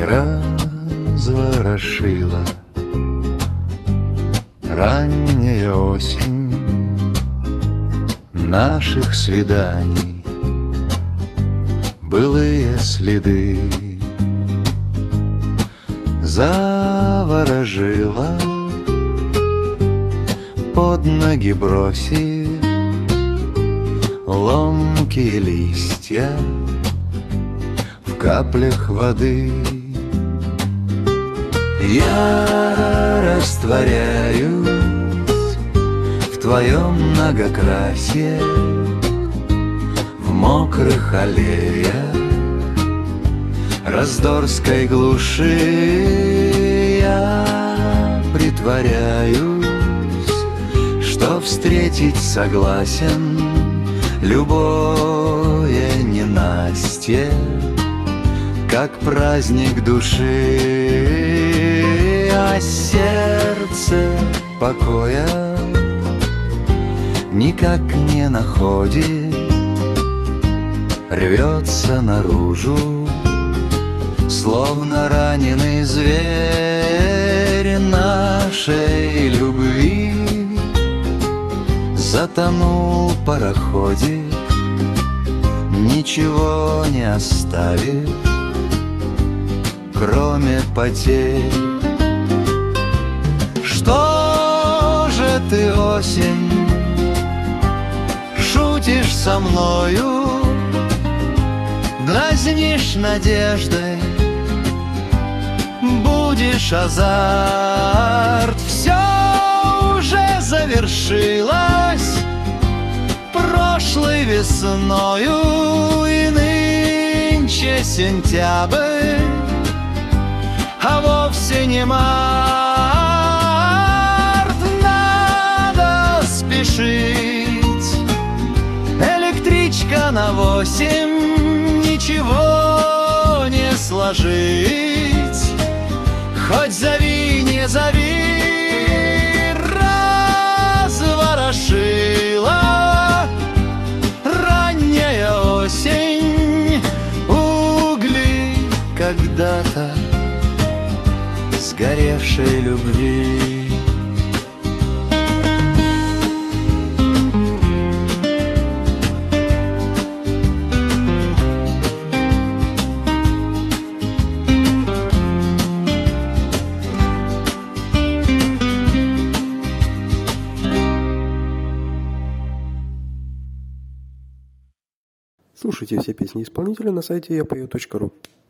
разворошила ранняя осень наших свиданий, былые следы заворожила, под ноги бросив ломкие листья в каплях воды. Я растворяюсь в твоем многокрасье, в мокрых аллеях Раздорской глуши. Я притворяюсь, что встретить согласен любое ненастье, как праздник души, а сердце покоя никак не находит, рвется наружу, словно раненый зверь нашей любви. Затонул пароходик, ничего не оставив, кроме потерь. Что же ты, осень, шутишь со мною, дразнишь надеждой, будешь азарт. Все уже завершилось прошлой весною, и нынче сентябрь, а вовсе не март. Надо спешить, электричка на 8, ничего не сложить, хоть зови, не зови, разворошила ранняя осень угли когда-то сгоревшей любви. Слушайте все песни исполнителя на сайте yapою.ru.